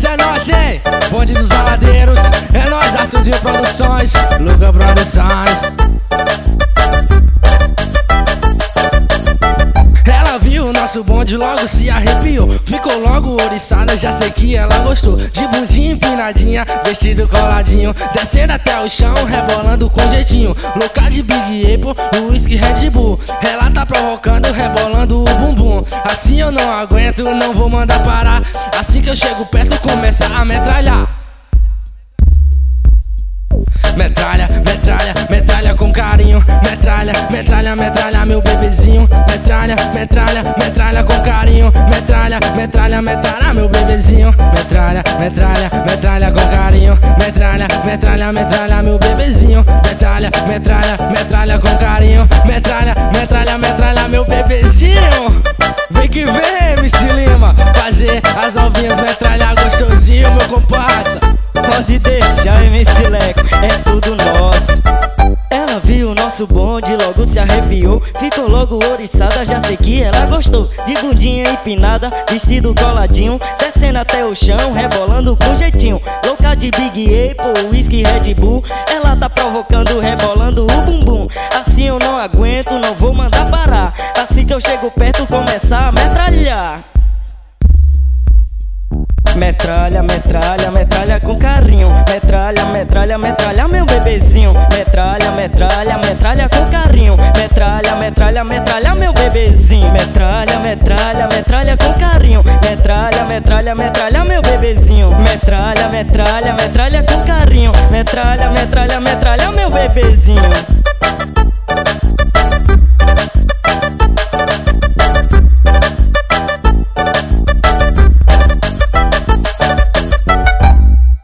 Esse é nós, hein? Bonde dos baladeiros. É nós, Arthurzinho Produções, Luca Produções. Ela viu o nosso bonde, logo se arrepiou. Ficou logo ouriçada, já sei que ela gostou. De bundinha empinadinha, vestido coladinho, descendo até o chão, rebolando com jeitinho. Louca de Big Apple, whisky Red Bull. Ela tá provocando, rebolando o bumbum. Assim eu não aguento, não vou mandar parar. Assim que eu chego perto, começa a metralhar. Metralha, metralha, metralha com carinho. Metralha, metralha, metralha meu bebezinho. Metralha, metralha, metralha com carinho. Metralha, metralha, metralha meu bebezinho. Metralha, metralha, metralha com carinho. Metralha, metralha, metralha meu bebezinho. Metralha, metralha, metralha com carinho. Metralha, metralha, metralha meu bebezinho. Vem que vem, MC Lima, fazer as novinhas metralhar gostosinho, meu comparsa. Pode deixar, MC Leco, é tudo nosso. Ela viu o nosso bonde, logo se arrepiou. Ficou logo ouriçada, já sei que ela gostou. De bundinha empinada, vestido coladinho, descendo até o chão, rebolando com jeitinho. Louca de Big Apple, whisky Red Bull. Ela tá provocando, rebolando o bumbum. Assim eu não aguento, não vou mandar parar. Assim que eu chego perto, começar a metralhar. Metralha, metralha, metralha com carinho. Metralha, metralha, metralha meu bebezinho. Metralha, metralha, metralha com carinho. Metralha, metralha, metralha meu bebezinho. Metralha, metralha, metralha com carinho. Metralha, metralha, metralha meu bebezinho. Metralha, metralha, metralha com carinho. Metralha, metralha, metralha meu bebezinho.